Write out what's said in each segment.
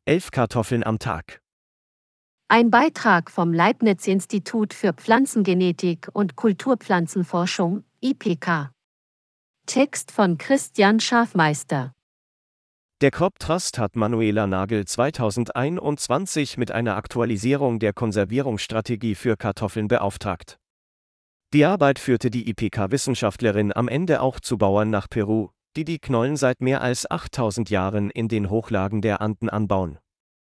11 Kartoffeln am Tag. Ein Beitrag vom Leibniz-Institut für Pflanzengenetik und Kulturpflanzenforschung, IPK. Text von Christian Schafmeister. Der Crop Trust hat Manuela Nagel 2021 mit einer Aktualisierung der Konservierungsstrategie für Kartoffeln beauftragt. Die Arbeit führte die IPK-Wissenschaftlerin am Ende auch zu Bauern nach Peru, die die Knollen seit mehr als 8000 Jahren in den Hochlagen der Anden anbauen.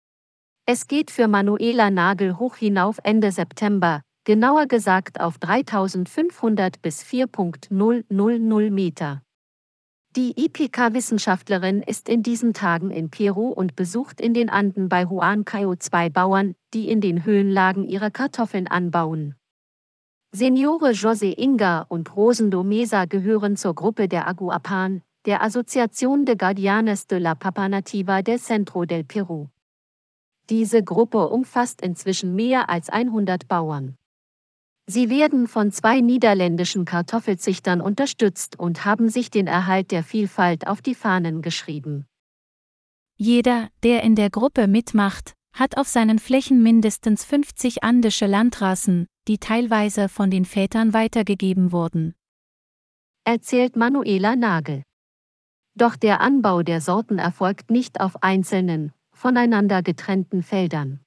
Es geht für Manuela Nagel hoch hinauf Ende September, genauer gesagt auf 3500 bis 4,000 Meter. Die IPK-Wissenschaftlerin ist in diesen Tagen in Peru und besucht in den Anden bei Huancayo 2 Bauern, die in den Höhenlagen ihre Kartoffeln anbauen. Seniore José Inga und Rosendo Mesa gehören zur Gruppe der Aguapan, der Asociación de Guardianes de la Papa Nativa del Centro del Perú. Diese Gruppe umfasst inzwischen mehr als 100 Bauern. Sie werden von 2 niederländischen Kartoffelzüchtern unterstützt und haben sich den Erhalt der Vielfalt auf die Fahnen geschrieben. Jeder, der in der Gruppe mitmacht, hat auf seinen Flächen mindestens 50 andische Landrassen, die teilweise von den Vätern weitergegeben wurden, erzählt Manuela Nagel. Doch der Anbau der Sorten erfolgt nicht auf einzelnen, voneinander getrennten Feldern.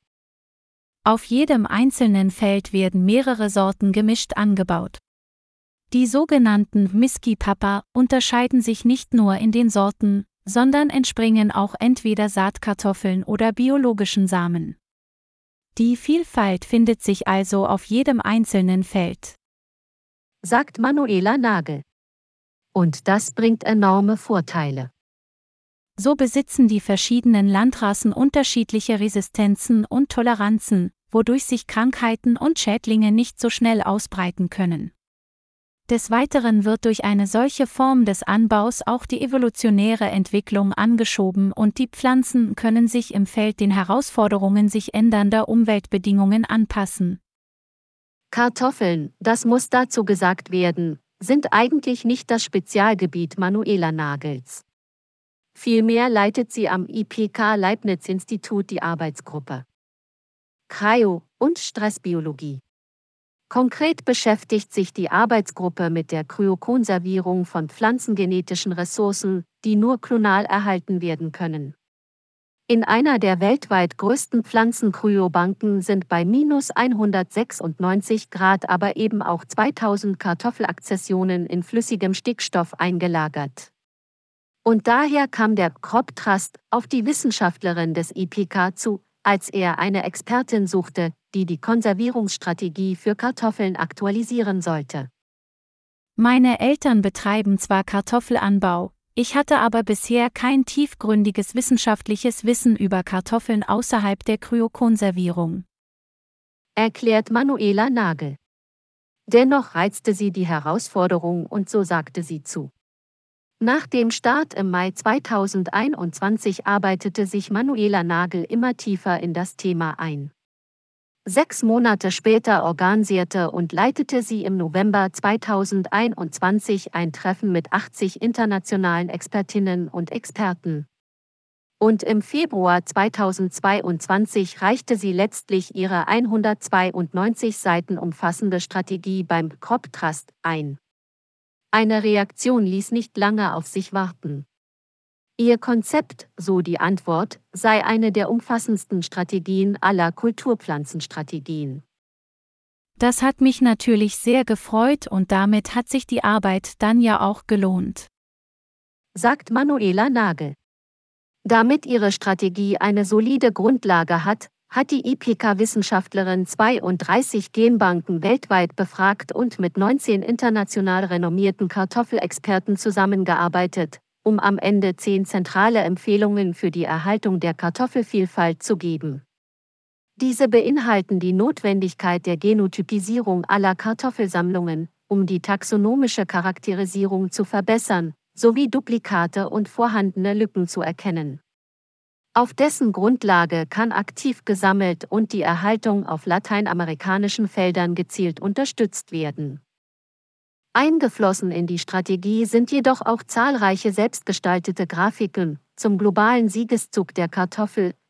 Auf jedem einzelnen Feld werden mehrere Sorten gemischt angebaut. Die sogenannten Miski Papa unterscheiden sich nicht nur in den Sorten, sondern entspringen auch entweder Saatkartoffeln oder biologischen Samen. Die Vielfalt findet sich also auf jedem einzelnen Feld, sagt Manuela Nagel. Und das bringt enorme Vorteile. So besitzen die verschiedenen Landrassen unterschiedliche Resistenzen und Toleranzen, wodurch sich Krankheiten und Schädlinge nicht so schnell ausbreiten können. Des Weiteren wird durch eine solche Form des Anbaus auch die evolutionäre Entwicklung angeschoben und die Pflanzen können sich im Feld den Herausforderungen sich ändernder Umweltbedingungen anpassen. Kartoffeln, das muss dazu gesagt werden, sind eigentlich nicht das Spezialgebiet Manuela Nagels. Vielmehr leitet sie am IPK-Leibniz-Institut die Arbeitsgruppe Cryo- und Stressbiologie. Konkret beschäftigt sich die Arbeitsgruppe mit der Kryokonservierung von pflanzengenetischen Ressourcen, die nur klonal erhalten werden können. In einer der weltweit größten Pflanzenkryobanken sind bei -196 Grad aber eben auch 2000 Kartoffelaccessionen in flüssigem Stickstoff eingelagert. Und daher kam der Crop Trust auf die Wissenschaftlerin des IPK zu, als er eine Expertin suchte, die die Konservierungsstrategie für Kartoffeln aktualisieren sollte. Meine Eltern betreiben zwar Kartoffelanbau, ich hatte aber bisher kein tiefgründiges wissenschaftliches Wissen über Kartoffeln außerhalb der Kryokonservierung, erklärt Manuela Nagel. Dennoch reizte sie die Herausforderung und so sagte sie zu. Nach dem Start im Mai 2021 arbeitete sich Manuela Nagel immer tiefer in das Thema ein. 6 Monate später organisierte und leitete sie im November 2021 ein Treffen mit 80 internationalen Expertinnen und Experten. Und im Februar 2022 reichte sie letztlich ihre 192 Seiten umfassende Strategie beim Crop Trust ein. Eine Reaktion ließ nicht lange auf sich warten. Ihr Konzept, so die Antwort, sei eine der umfassendsten Strategien aller Kulturpflanzenstrategien. Das hat mich natürlich sehr gefreut und damit hat sich die Arbeit dann ja auch gelohnt, sagt Manuela Nagel. Damit ihre Strategie eine solide Grundlage hat die IPK-Wissenschaftlerin 32 Genbanken weltweit befragt und mit 19 international renommierten Kartoffelexperten zusammengearbeitet, um am Ende 10 zentrale Empfehlungen für die Erhaltung der Kartoffelvielfalt zu geben. Diese beinhalten die Notwendigkeit der Genotypisierung aller Kartoffelsammlungen, um die taxonomische Charakterisierung zu verbessern, sowie Duplikate und vorhandene Lücken zu erkennen. Auf dessen Grundlage kann aktiv gesammelt und die Erhaltung auf lateinamerikanischen Feldern gezielt unterstützt werden. Eingeflossen in die Strategie sind jedoch auch zahlreiche selbstgestaltete Grafiken zum globalen Siegeszug der Kartoffel,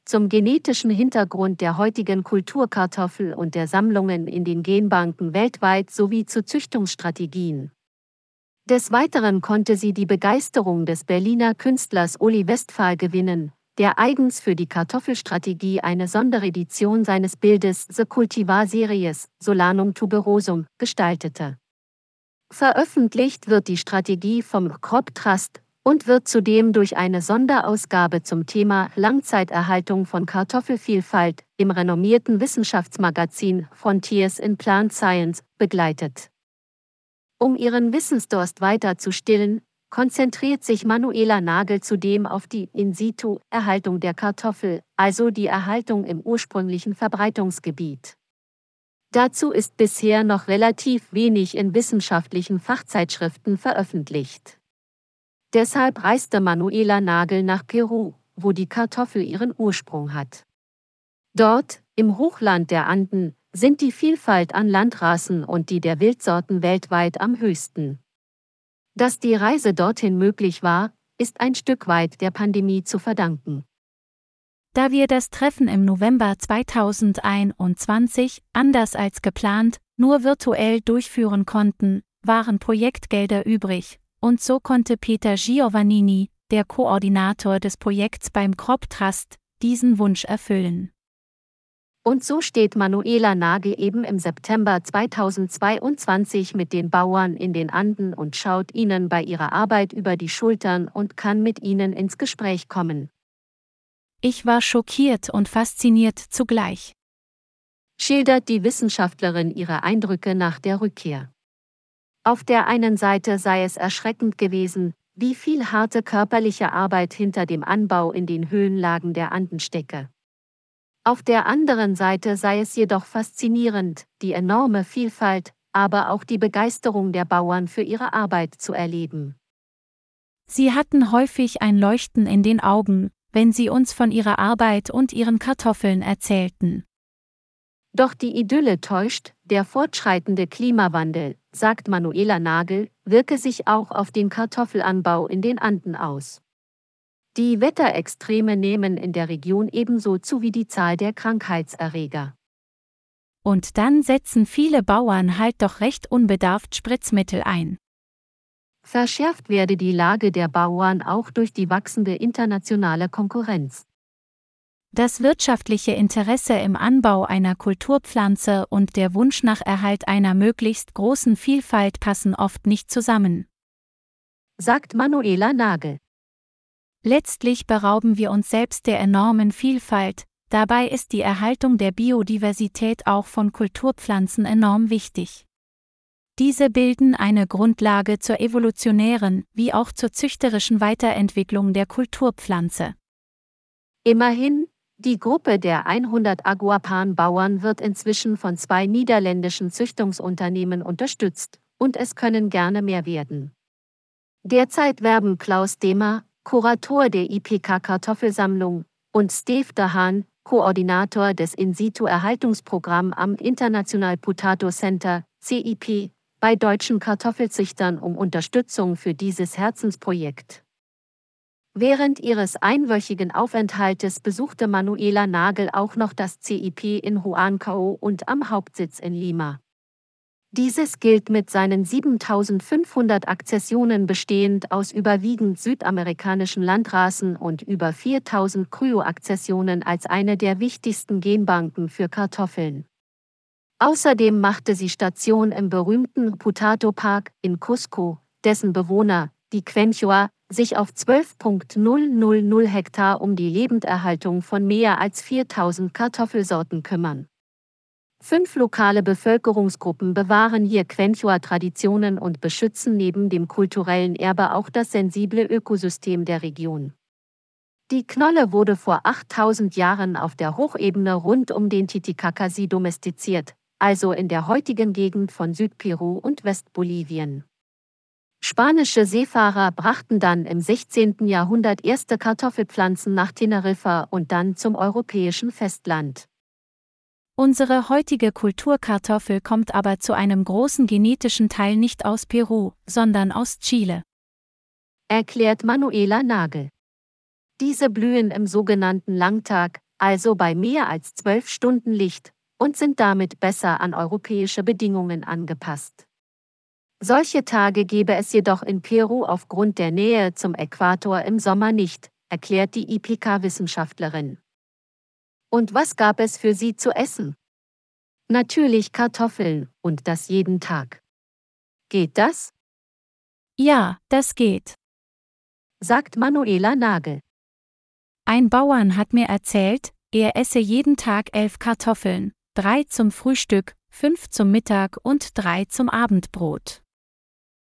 zum genetischen Hintergrund der heutigen Kulturkartoffel und der Sammlungen in den Genbanken weltweit sowie zu Züchtungsstrategien. Des Weiteren konnte sie die Begeisterung des Berliner Künstlers Uli Westphal gewinnen, der eigens für die Kartoffelstrategie eine Sonderedition seines Bildes The Cultivar Series Solanum tuberosum gestaltete. Veröffentlicht wird die Strategie vom Crop Trust und wird zudem durch eine Sonderausgabe zum Thema Langzeiterhaltung von Kartoffelvielfalt im renommierten Wissenschaftsmagazin Frontiers in Plant Science begleitet. Um ihren Wissensdurst weiter zu stillen, konzentriert sich Manuela Nagel zudem auf die In-situ-Erhaltung der Kartoffel, also die Erhaltung im ursprünglichen Verbreitungsgebiet. Dazu ist bisher noch relativ wenig in wissenschaftlichen Fachzeitschriften veröffentlicht. Deshalb reiste Manuela Nagel nach Peru, wo die Kartoffel ihren Ursprung hat. Dort, im Hochland der Anden, sind die Vielfalt an Landrassen und die der Wildsorten weltweit am höchsten. Dass die Reise dorthin möglich war, ist ein Stück weit der Pandemie zu verdanken. Da wir das Treffen im November 2021, anders als geplant, nur virtuell durchführen konnten, waren Projektgelder übrig, und so konnte Peter Giovannini, der Koordinator des Projekts beim Crop Trust, diesen Wunsch erfüllen. Und so steht Manuela Nagel eben im September 2022 mit den Bauern in den Anden und schaut ihnen bei ihrer Arbeit über die Schultern und kann mit ihnen ins Gespräch kommen. Ich war schockiert und fasziniert zugleich, Schildert die Wissenschaftlerin ihre Eindrücke nach der Rückkehr. Auf der einen Seite sei es erschreckend gewesen, wie viel harte körperliche Arbeit hinter dem Anbau in den Höhenlagen der Anden stecke. Auf der anderen Seite sei es jedoch faszinierend, die enorme Vielfalt, aber auch die Begeisterung der Bauern für ihre Arbeit zu erleben. Sie hatten häufig ein Leuchten in den Augen, wenn sie uns von ihrer Arbeit und ihren Kartoffeln erzählten. Doch die Idylle täuscht, der fortschreitende Klimawandel, sagt Manuela Nagel, wirke sich auch auf den Kartoffelanbau in den Anden aus. Die Wetterextreme nehmen in der Region ebenso zu wie die Zahl der Krankheitserreger. Und dann setzen viele Bauern halt doch recht unbedarft Spritzmittel ein. Verschärft werde die Lage der Bauern auch durch die wachsende internationale Konkurrenz. Das wirtschaftliche Interesse im Anbau einer Kulturpflanze und der Wunsch nach Erhalt einer möglichst großen Vielfalt passen oft nicht zusammen, sagt Manuela Nagel. Letztlich berauben wir uns selbst der enormen Vielfalt, dabei ist die Erhaltung der Biodiversität auch von Kulturpflanzen enorm wichtig. Diese bilden eine Grundlage zur evolutionären wie auch zur züchterischen Weiterentwicklung der Kulturpflanze. Immerhin, die Gruppe der 100 Aguapan-Bauern wird inzwischen von 2 niederländischen Züchtungsunternehmen unterstützt, und es können gerne mehr werden. Derzeit werben Klaus Demer, Kurator der IPK-Kartoffelsammlung, und Steve de Haan, Koordinator des In-situ-Erhaltungsprogramms am International Potato Center, CIP, bei deutschen Kartoffelzüchtern um Unterstützung für dieses Herzensprojekt. Während ihres einwöchigen Aufenthaltes besuchte Manuela Nagel auch noch das CIP in Huánuco und am Hauptsitz in Lima. Dieses gilt mit seinen 7500 Akzessionen bestehend aus überwiegend südamerikanischen Landrassen und über 4000 Kryo-Akzessionen als eine der wichtigsten Genbanken für Kartoffeln. Außerdem machte sie Station im berühmten Potato Park in Cusco, dessen Bewohner, die Quechua, sich auf 12,000 Hektar um die Lebenderhaltung von mehr als 4000 Kartoffelsorten kümmern. 5 lokale Bevölkerungsgruppen bewahren hier Quechua-Traditionen und beschützen neben dem kulturellen Erbe auch das sensible Ökosystem der Region. Die Knolle wurde vor 8000 Jahren auf der Hochebene rund um den Titicacasí domestiziert, also in der heutigen Gegend von Südperu und Westbolivien. Spanische Seefahrer brachten dann im 16. Jahrhundert erste Kartoffelpflanzen nach Teneriffa und dann zum europäischen Festland. Unsere heutige Kulturkartoffel kommt aber zu einem großen genetischen Teil nicht aus Peru, sondern aus Chile, erklärt Manuela Nagel. Diese blühen im sogenannten Langtag, also bei mehr als 12 Stunden Licht, und sind damit besser an europäische Bedingungen angepasst. Solche Tage gäbe es jedoch in Peru aufgrund der Nähe zum Äquator im Sommer nicht, erklärt die IPK-Wissenschaftlerin. Und was gab es für sie zu essen? Natürlich Kartoffeln, und das jeden Tag. Geht das? Ja, das geht. Sagt Manuela Nagel. Ein Bauern hat mir erzählt, er esse jeden Tag 11 Kartoffeln, 3 zum Frühstück, 5 zum Mittag und 3 zum Abendbrot.